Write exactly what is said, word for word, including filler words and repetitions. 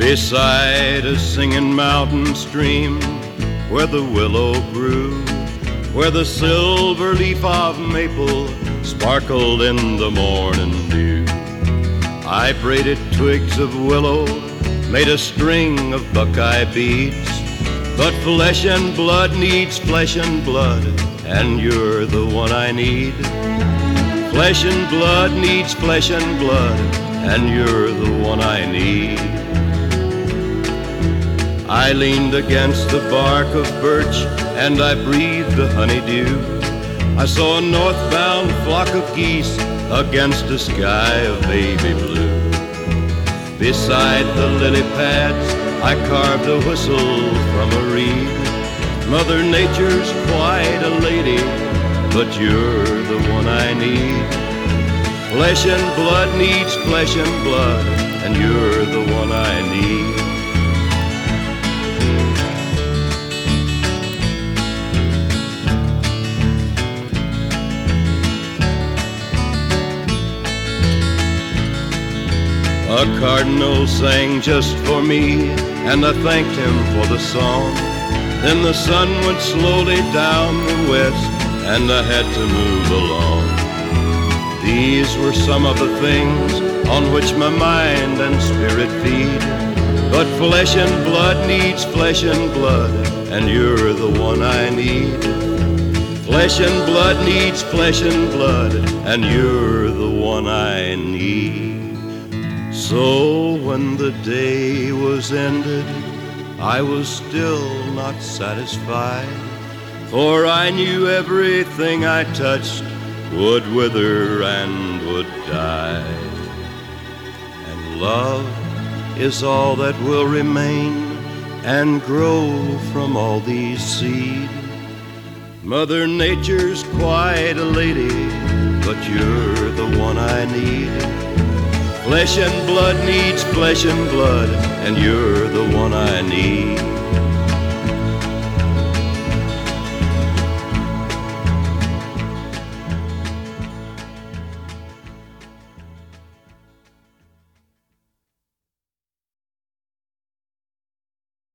beside a singing mountain stream where the willow grew, where the silver leaf of maple sparkled in the morning dew. I braided twigs of willow, made a string of buckeye beads, but flesh and blood needs flesh and blood, and you're the one I need. Flesh and blood needs flesh and blood, and you're the one I need. I leaned against the bark of birch and I breathed the honeydew. I saw a northbound flock of geese against a sky of baby blue. Beside the lily pads I carved a whistle from a reed. Mother Nature's quite a lady, but you're the one I need. Flesh and blood needs flesh and blood, and you're the one I need. A cardinal sang just for me, and I thanked him for the song. Then the sun went slowly down the west, and I had to move along. These were some of the things on which my mind and spirit feed. But flesh and blood needs flesh and blood, and you're the one I need. Flesh and blood needs flesh and blood, and you're the one I need. So when the day was ended, I was still not satisfied, for I knew everything I touched would wither and would die. And love is all that will remain and grow from all these seed. Mother Nature's quite a lady, but you're the one I need. Flesh and blood needs flesh and blood, and you're the one I need.